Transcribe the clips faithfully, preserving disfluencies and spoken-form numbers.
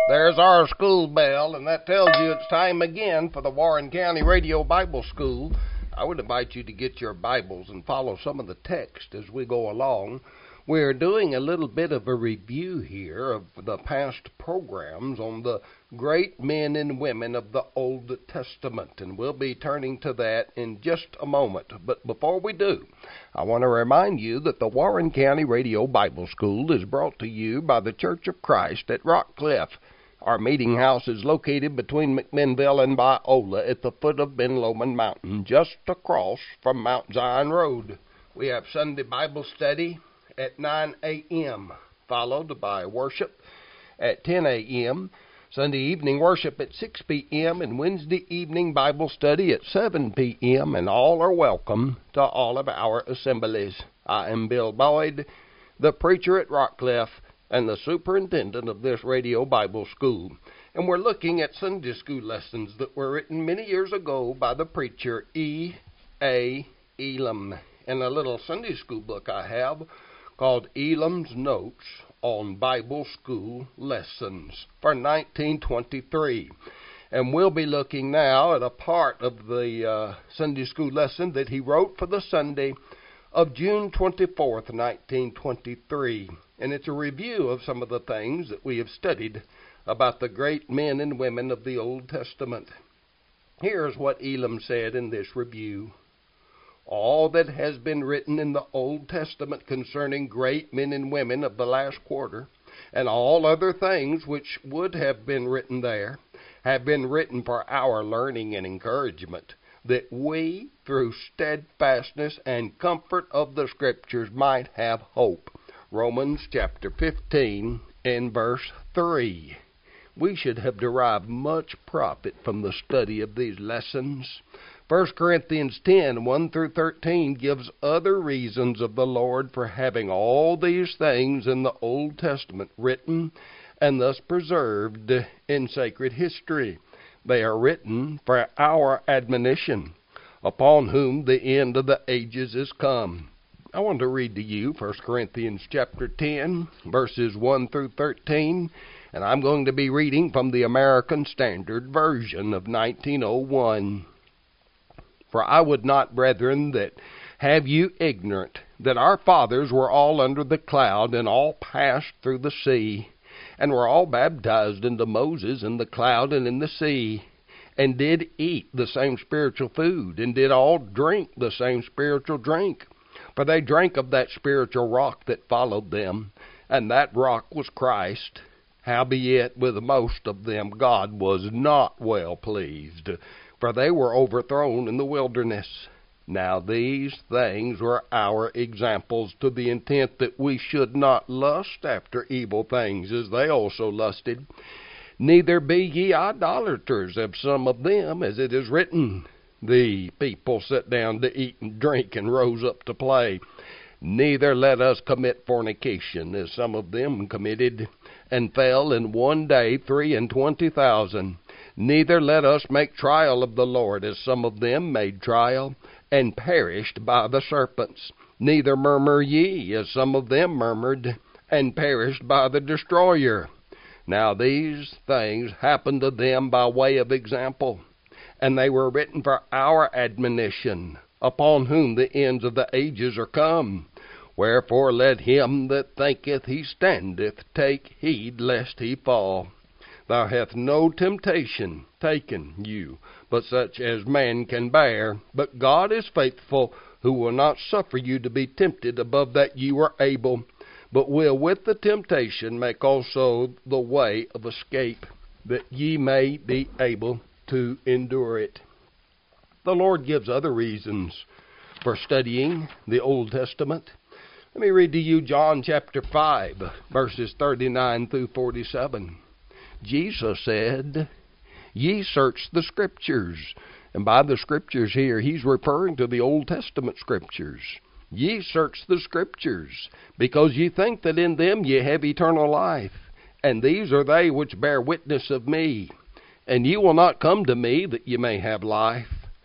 There's our school bell, and that tells you it's time again for the Warren County Radio Bible School. I would invite you to get your Bibles and follow some of the text as we go along. We're doing a little bit of a review here of the past programs on the great men and women of the Old Testament, and we'll be turning to that in just a moment. But before we do, I want to remind you that the Warren County Radio Bible School is brought to you by the Church of Christ at Rockcliff. Our meeting house is located between McMinnville and Biola at the foot of Ben Lomond Mountain, just across from Mount Zion Road. We have Sunday Bible study at nine a.m., followed by worship at ten a.m., Sunday evening worship at six p.m., and Wednesday evening Bible study at seven p.m., and all are welcome to all of our assemblies. I am Bill Boyd, the preacher at Rockcliff, and the superintendent of this radio Bible school. And we're looking at Sunday school lessons that were written many years ago by the preacher E A. Elam, in a little Sunday school book I have called Elam's Notes on Bible School Lessons for nineteen twenty-three. And we'll be looking now at a part of the uh, Sunday school lesson that he wrote for the Sunday of June twenty-fourth, nineteen twenty-three. And it's a review of some of the things that we have studied about the great men and women of the Old Testament. Here's what Elam said in this review. All that has been written in the Old Testament concerning great men and women of the last quarter, and all other things which would have been written there, have been written for our learning and encouragement, that we, through steadfastness and comfort of the Scriptures, might have hope. Romans chapter fifteen and verse three. We should have derived much profit from the study of these lessons. First Corinthians ten, one through thirteen gives other reasons of the Lord for having all these things in the Old Testament written and thus preserved in sacred history. They are written for our admonition, upon whom the end of the ages is come. I want to read to you First Corinthians chapter ten, verses one through thirteen, and I'm going to be reading from the American Standard Version of nineteen oh one. For I would not, brethren, that have you ignorant, that our fathers were all under the cloud, and all passed through the sea, and were all baptized into Moses in the cloud and in the sea, and did eat the same spiritual food, and did all drink the same spiritual drink. For they drank of that spiritual rock that followed them, and that rock was Christ. Howbeit with most of them God was not well pleased, for they were overthrown in the wilderness. Now these things were our examples, to the intent that we should not lust after evil things, as they also lusted. Neither be ye idolaters of some of them, as it is written, the people sat down to eat and drink, and rose up to play. Neither let us commit fornication, as some of them committed, and fell in one day three and twenty thousand. Neither let us make trial of the Lord, as some of them made trial, and perished by the serpents. Neither murmur ye, as some of them murmured, and perished by the destroyer. Now these things happened to them by way of example, and they were written for our admonition, upon whom the ends of the ages are come. Wherefore let him that thinketh he standeth take heed lest he fall. Thou hath no temptation taken you, but such as man can bear. But God is faithful, who will not suffer you to be tempted above that you are able, but will with the temptation make also the way of escape, that ye may be able to endure it. The Lord gives other reasons for studying the Old Testament. Let me read to you John chapter five, verses thirty-nine through forty-seven. Jesus said, Ye search the Scriptures. And by the Scriptures here, he's referring to the Old Testament Scriptures. Ye search the Scriptures, because ye think that in them ye have eternal life. And these are they which bear witness of me. And ye will not come to me that ye may have life.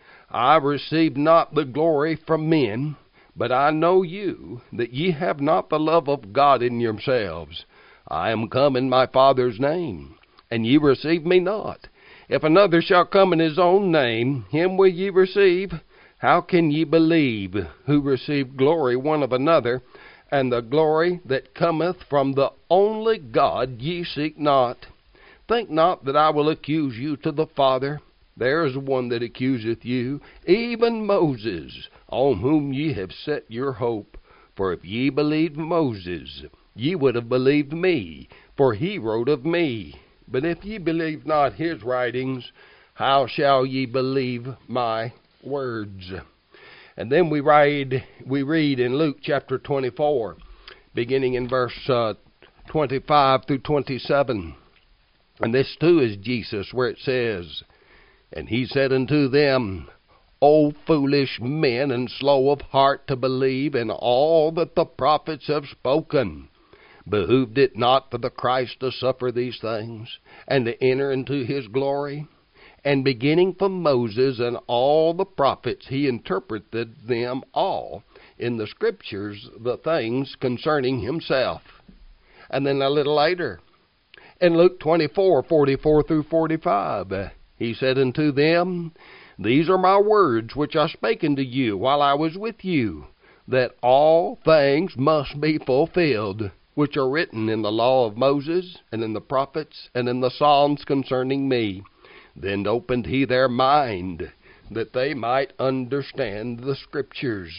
I receive not the glory from men, but I know you, that ye have not the love of God in yourselves. I am come in my Father's name, and ye receive me not. If another shall come in his own name, him will ye receive. How can ye believe, who receive glory one of another, and the glory that cometh from the only God ye seek not? Think not that I will accuse you to the Father. There is one that accuseth you, even Moses, on whom ye have set your hope. For if ye believed Moses, ye would have believed me, for he wrote of me. But if ye believe not his writings, how shall ye believe my words? And then we read, we read in Luke chapter twenty-four, beginning in verse uh, twenty-five through twenty-seven. And this too is Jesus, where it says, And he said unto them, O foolish men, and slow of heart to believe in all that the prophets have spoken. Behooved it not for the Christ to suffer these things, and to enter into his glory? And beginning from Moses and all the prophets, he interpreted them all in the Scriptures, the things concerning himself. And then a little later, in Luke twenty-four, forty-four through forty-five, he said unto them, These are my words which I spake unto you while I was with you, that all things must be fulfilled, which are written in the law of Moses, and in the prophets, and in the Psalms concerning me. Then opened he their mind, that they might understand the Scriptures.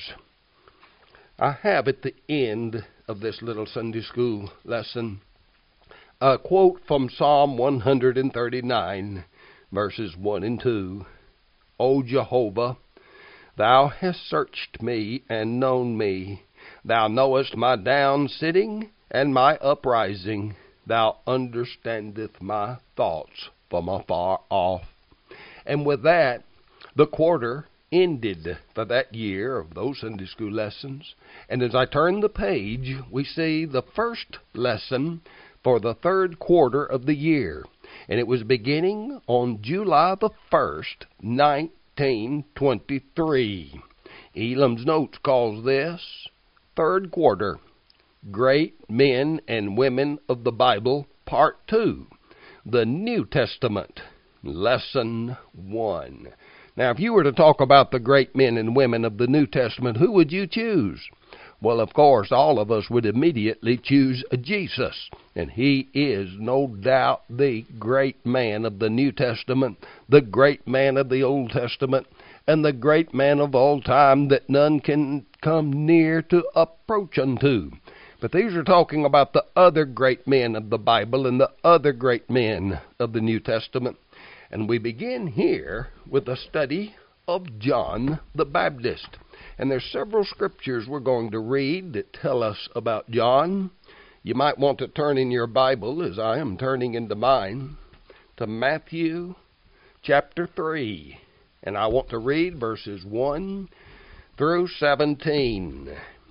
I have at the end of this little Sunday school lesson a quote from Psalm one thirty-nine, verses one and two. O Jehovah, thou hast searched me and known me. Thou knowest my down sitting and my uprising. Thou understandest my thoughts from afar off. And with that, the quarter ended for that year of those Sunday school lessons. And as I turn the page, we see the first lesson for the third quarter of the year. And it was beginning on July the first, nineteen twenty-three. Elam's Notes calls this Third Quarter, Great Men and Women of the Bible, Part two, the New Testament, Lesson one. Now, if you were to talk about the great men and women of the New Testament, who would you choose? Well, of course, all of us would immediately choose Jesus, and he is no doubt the great man of the New Testament, the great man of the Old Testament, and the great man of all time that none can come near to approach unto. But these are talking about the other great men of the Bible and the other great men of the New Testament. And we begin here with a study of John the Baptist. And there's several scriptures we're going to read that tell us about John. You might want to turn in your Bible, as I am turning into mine, to Matthew chapter three. And I want to read verses one through seventeen.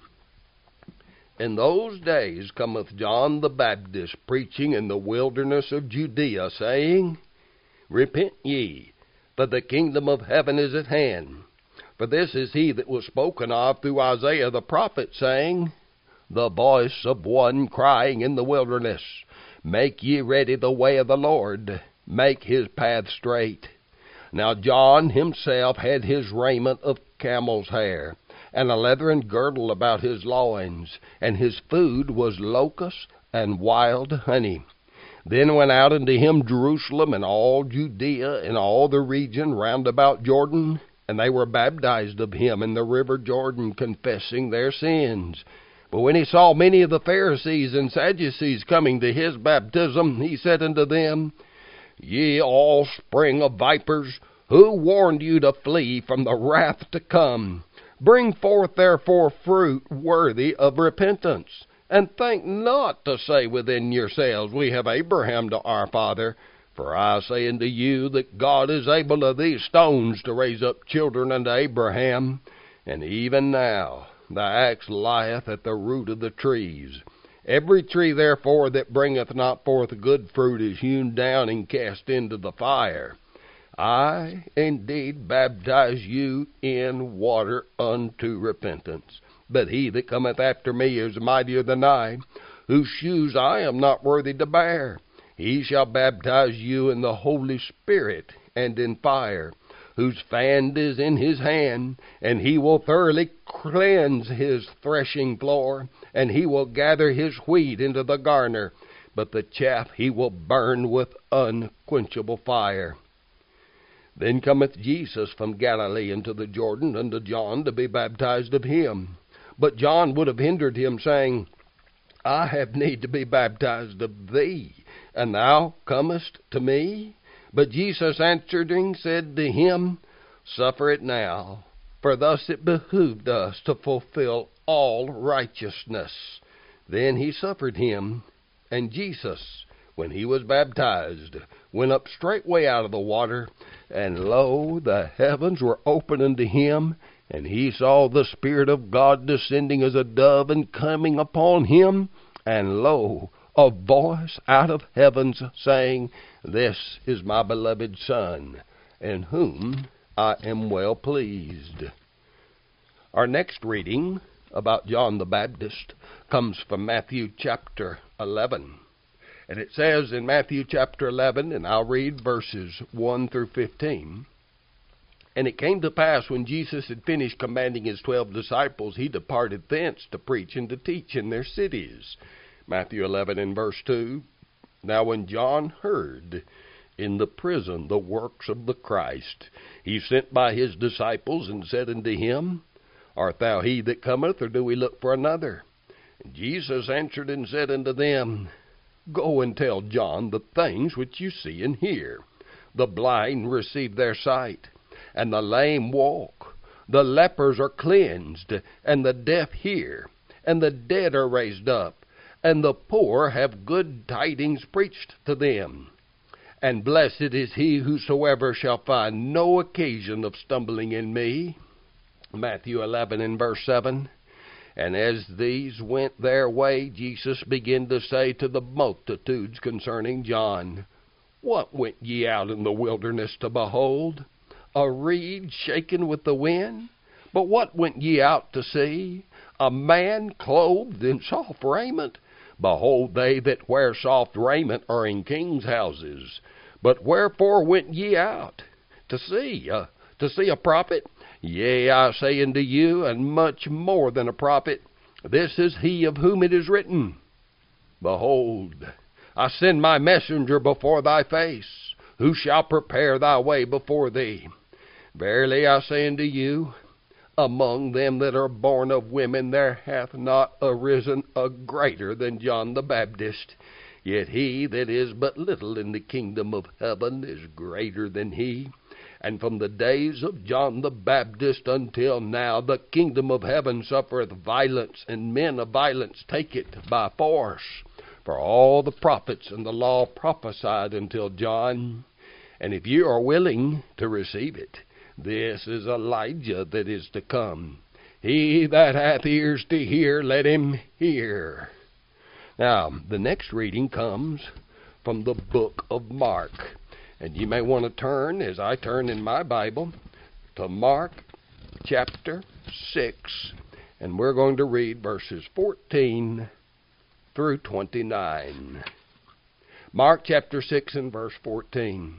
In those days cometh John the Baptist preaching in the wilderness of Judea, saying, Repent ye, for the kingdom of heaven is at hand. For this is he that was spoken of through Isaiah the prophet, saying, The voice of one crying in the wilderness, Make ye ready the way of the Lord, make his path straight. Now John himself had his raiment of camel's hair, and a leathern girdle about his loins, and his food was locusts and wild honey. Then went out unto him Jerusalem and all Judea and all the region round about Jordan, and they were baptized of him in the river Jordan, confessing their sins. But when he saw many of the Pharisees and Sadducees coming to his baptism, he said unto them, Ye offspring of vipers, who warned you to flee from the wrath to come? Bring forth therefore fruit worthy of repentance. And think not to say within yourselves, We have Abraham to our father. For I say unto you that God is able of these stones to raise up children unto Abraham. And even now the axe lieth at the root of the trees. Every tree therefore that bringeth not forth good fruit is hewn down and cast into the fire. I indeed baptize you in water unto repentance. But he that cometh after me is mightier than I, whose shoes I am not worthy to bear. He shall baptize you in the Holy Spirit and in fire, whose fan is in his hand, and he will thoroughly cleanse his threshing floor, and he will gather his wheat into the garner, but the chaff he will burn with unquenchable fire. Then cometh Jesus from Galilee into the Jordan unto John to be baptized of him. But John would have hindered him, saying, I have need to be baptized of thee, and thou comest to me? But Jesus answering said to him, Suffer it now, for thus it behooved us to fulfill all righteousness. Then he suffered him. And Jesus, when he was baptized, went up straightway out of the water, and lo, the heavens were opened unto him, and he saw the Spirit of God descending as a dove and coming upon him, and lo, a voice out of heavens saying, This is my beloved Son, in whom I am well pleased. Our next reading about John the Baptist comes from Matthew chapter eleven. And it says in Matthew chapter eleven, and I'll read verses one through fifteen. And it came to pass, when Jesus had finished commanding his twelve disciples, he departed thence to preach and to teach in their cities. Matthew eleven and verse two. Now when John heard in the prison the works of the Christ, he sent by his disciples and said unto him, Art thou he that cometh, or do we look for another? And Jesus answered and said unto them, Go and tell John the things which you see and hear. The blind receive their sight, and the lame walk. The lepers are cleansed, and the deaf hear, and the dead are raised up, and the poor have good tidings preached to them. And blessed is he whosoever shall find no occasion of stumbling in me. Matthew eleven and verse seven. And as these went their way, Jesus began to say to the multitudes concerning John, What went ye out in the wilderness to behold? A reed shaken with the wind? But what went ye out to see? A man clothed in soft raiment? Behold, they that wear soft raiment are in kings' houses. But wherefore went ye out? To see, uh, to see a prophet? Yea, I say unto you, and much more than a prophet. This is he of whom it is written, Behold, I send my messenger before thy face, who shall prepare thy way before thee. Verily I say unto you, among them that are born of women there hath not arisen a greater than John the Baptist. Yet he that is but little in the kingdom of heaven is greater than he. And from the days of John the Baptist until now, the kingdom of heaven suffereth violence, and men of violence take it by force. For all the prophets and the law prophesied until John. And if you are willing to receive it, this is Elijah that is to come. He that hath ears to hear, let him hear. Now, the next reading comes from the book of Mark. And you may want to turn, as I turn in my Bible, to Mark chapter six. And we're going to read verses fourteen through twenty-nine. Mark chapter six and verse fourteen.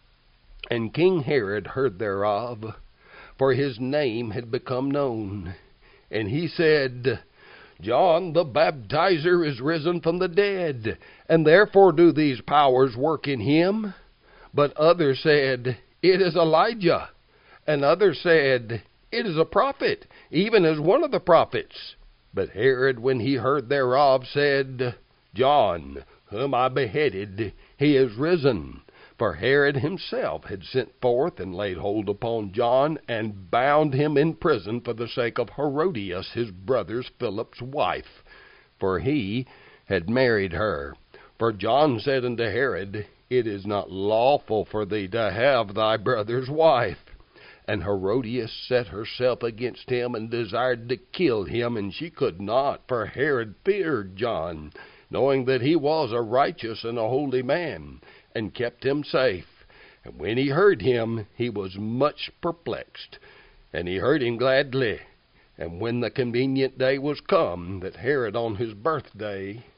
And King Herod heard thereof, for his name had become known. And he said, John the Baptizer is risen from the dead, and therefore do these powers work in him. But others said, It is Elijah. And others said, It is a prophet, even as one of the prophets. But Herod, when he heard thereof, said, John, whom I beheaded, he is risen. For Herod himself had sent forth and laid hold upon John, and bound him in prison for the sake of Herodias, his brother Philip's wife, for he had married her. For John said unto Herod, It is not lawful for thee to have thy brother's wife. And Herodias set herself against him, and desired to kill him, and she could not, for Herod feared John, knowing that he was a righteous and a holy man, and kept him safe. And when he heard him, he was much perplexed, and he heard him gladly. And when the convenient day was come, that Herod on his birthday